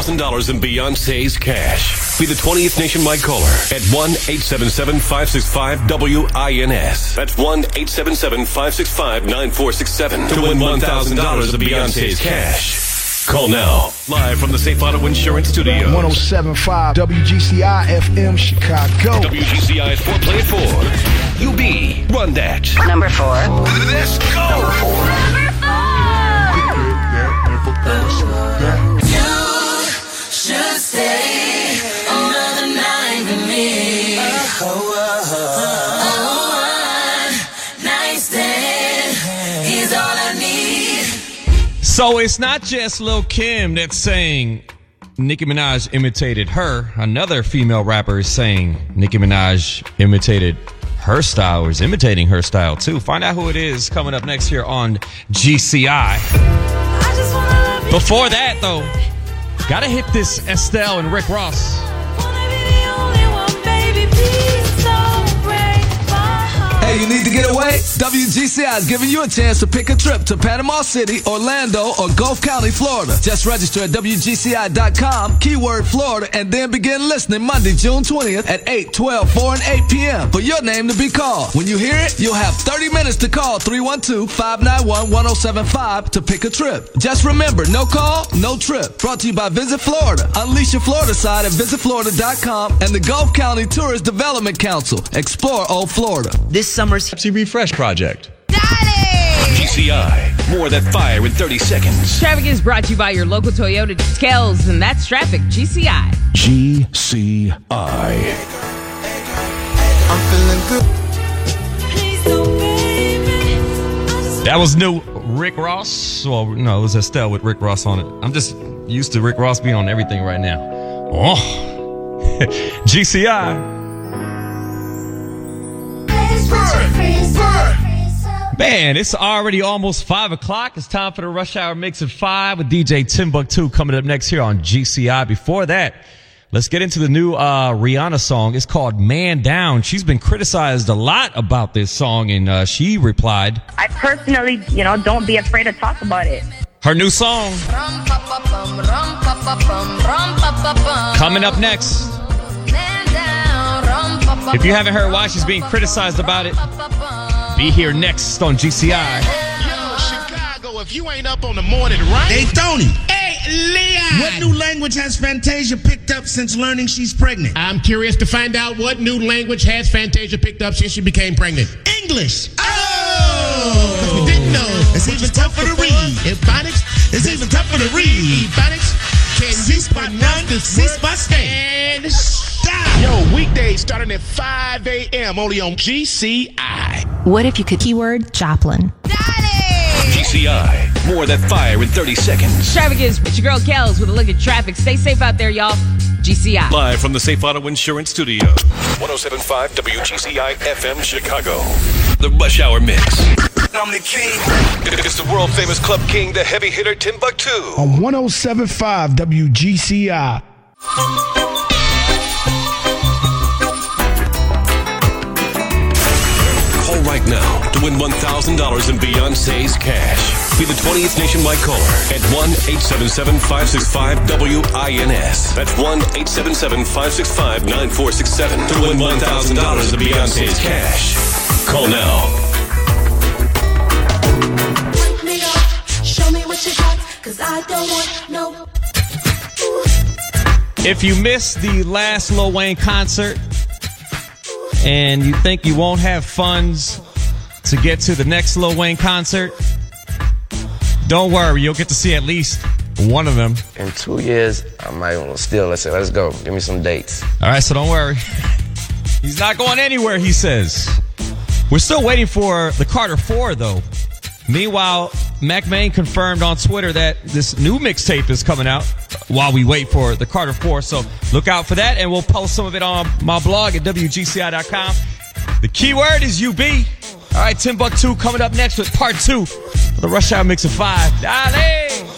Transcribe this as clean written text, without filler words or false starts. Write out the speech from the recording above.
$1,000 in Beyonce's cash. Be the 20th nationwide caller at 1-877-565-WINS. That's 1-877-565-9467 to win $1,000 of Beyonce's cash. Call now. Live from the Safe Auto Insurance Studios. 107.5 WGCI FM Chicago. WGCI's 4Play at 4. UB, run that. Number 4. Let's go. Number 4. You should stay another night with me. One night stand is all I need. So it's not just Lil' Kim that's saying Nicki Minaj imitated her. Another female rapper is saying Nicki Minaj imitated her style, or is imitating her style too. Find out who it is coming up next here on GCI. Before that, though, gotta hit this Estelle and Rick Ross. Hey, you need to get away? WGCI is giving you a chance to pick a trip to Panama City, Orlando, or Gulf County, Florida. Just register at WGCI.com, keyword Florida, and then begin listening Monday, June 20th at 8, 12, 4, and 8 p.m. for your name to be called. When you hear it, you'll have 30 minutes to call 312-591-1075 to pick a trip. Just remember, no call, no trip. Brought to you by Visit Florida. Unleash your Florida side at visitflorida.com and the Gulf County Tourist Development Council. Explore Old Florida. This summer's Pepsi Refresh Project. GCI, more than fire in 30 seconds. Traffic is brought to you by your local Toyota Scales, and that's traffic. GCI. GCI. I'm feeling good. That was new Rick Ross. Well, no, it was Estelle with Rick Ross on it. I'm just used to Rick Ross being on everything right now. Oh, GCI. Man, it's already almost 5 o'clock. It's time for the Rush Hour Mix at 5 with DJ Timbuktu coming up next here on GCI. Before that, let's get into the new Rihanna song. It's called Man Down. She's been criticized a lot about this song, and she replied, I personally, don't be afraid to talk about it. Her new song coming up next. If you haven't heard why she's being criticized about it, be here next on GCI. Yo, Chicago, if you ain't up on the morning, right? Hey, Tony. Hey, Leon. What new language has Fantasia picked up since learning she's pregnant? I'm curious to find out what new language has Fantasia picked up since she became pregnant. English. Oh! We didn't know. It's even tougher to read. Phonics. It's even tougher to read. Phonics. Can you pronounce this word? And stop. Yo, weekdays starting at 5 a.m. only on GCI. What if you could keyword Joplin? GCI, more than fire in 30 seconds. Traffic is your girl Kels with a look at traffic. Stay safe out there, y'all. GCI. Live from the Safe Auto Insurance Studio. 107.5 WGCI FM Chicago. The Rush Hour Mix. I'm the king. It's the world famous club king, the heavy hitter Timbuktu. On 107.5 WGCI. Call right now to win $1,000 in Beyonce's cash. Be the 20th nationwide caller at 1-877-565-WINS. That's 1-877-565-9467 to win $1,000 of Beyonce's cash. Call now. Wake me up, show me what you got, 'cause I don't want no. If you missed the last Lil Wayne concert and you think you won't have funds to get to the next Lil Wayne concert, don't worry, you'll get to see at least one of them. In 2 years, I might still, let's go. Give me some dates. All right, so don't worry. He's not going anywhere, he says. We're still waiting for the Carter 4, though. Meanwhile, Mac Main confirmed on Twitter that this new mixtape is coming out while we wait for the Carter 4. So look out for that, and we'll post some of it on my blog at WGCI.com. The keyword is UB. All right, Timbuktu coming up next with part 2 of the Rush Hour Mix of 5. Dale!